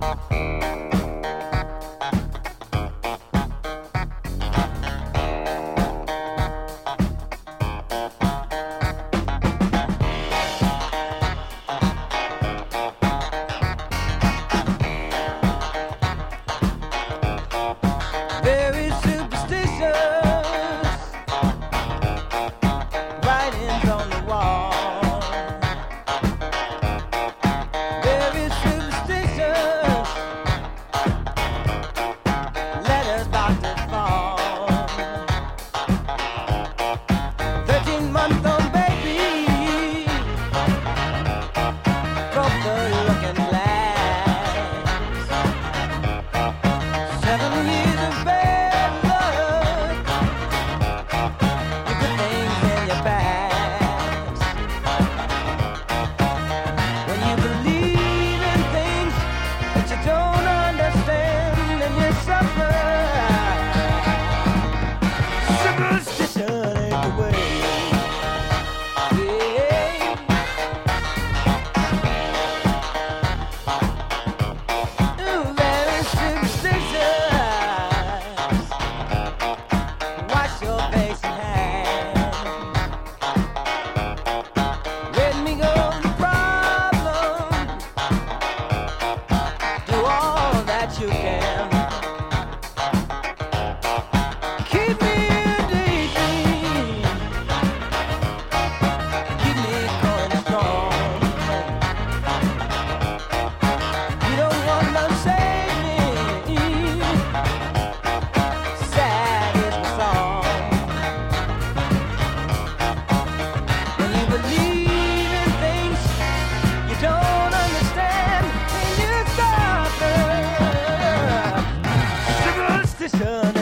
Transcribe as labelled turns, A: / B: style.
A: Very superstitious writings on the wall. Very superstitious letters about to fall. 13-month-old baby broke the looking glass. 7 years of bad luck, you put things in your past. When you believe in things that you don't understand, and you suffer. Superstition ain't the way. Yeah. Ooh, very superstitious. Wash your face and hands. Let me go the problem. Do all that you can. Keep me in daydream. Keep me going strong. You don't want to save me. Sad is the song. When you believe in things you don't understand, and you suffer. Superstition